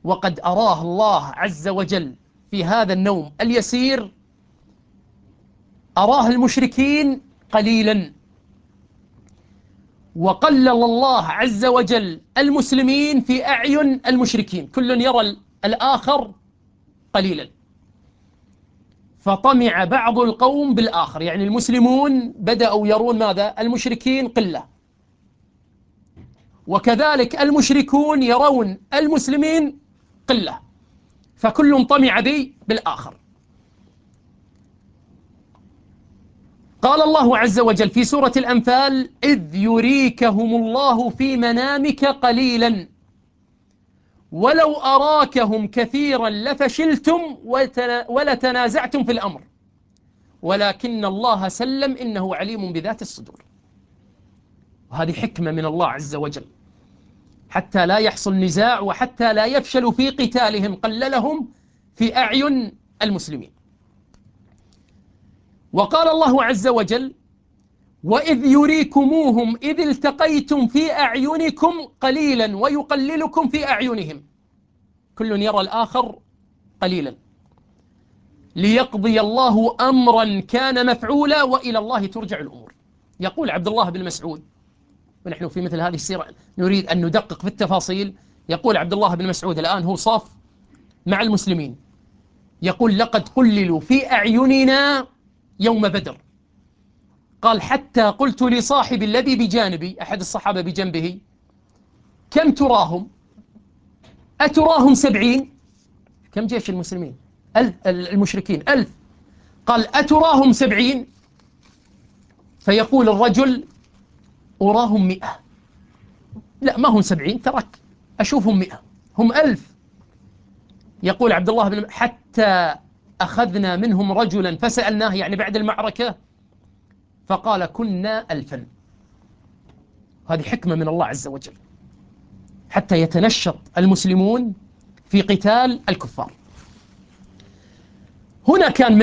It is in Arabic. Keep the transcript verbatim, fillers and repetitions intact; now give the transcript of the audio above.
وقد أراه الله عز وجل في هذا النوم اليسير، أراه المشركين قليلا، وقلل الله عز وجل المسلمين في أعين المشركين، كل يرى الآخر قليلا. فطمع بعض القوم بالآخر، يعني المسلمون بدأوا يرون ماذا؟ المشركين قلة، وكذلك المشركون يرون المسلمين قلة، فكل طمع بي بالآخر. قال الله عز وجل في سورة الأنفال: إذ يريكهم الله في منامك قليلا ولو أراكهم كثيرا لفشلتم ولتنازعتم في الأمر ولكن الله سلم إنه عليم بذات الصدور. وهذه حكمة من الله عز وجل حتى لا يحصل نزاع وحتى لا يفشلوا في قتالهم، قللهم في أعين المسلمين. وقال الله عز وجل: وإذ يريكموهم إذ التقيتم في أعينكم قليلا ويقللكم في أعينهم، كل يرى الآخر قليلا، ليقضي الله أمرا كان مفعولا وإلى الله ترجع الأمور. يقول عبد الله بن مسعود، ونحن في مثل هذه السيرة نريد أن ندقق في التفاصيل، يقول عبد الله بن مسعود الآن هو صاف مع المسلمين، يقول: لقد قللوا في أعيننا يوم بدر. قال: حتى قلت لصاحب الذي بجانبي، أحد الصحابة بجنبه: كم تراهم؟ أتراهم سبعين؟ كم جيش المسلمين؟ ألف، المشركين ألف. قال: أتراهم سبعين؟ فيقول الرجل: أراهم مئة. لا، ما هم سبعين، ترك أشوفهم مئة، هم ألف. يقول عبد الله بن: حتى أخذنا منهم رجلا فسألناه، يعني بعد المعركة، فقال: كنا ألفا. هذه حكمة من الله عز وجل حتى يتنشط المسلمون في قتال الكفار. هنا كان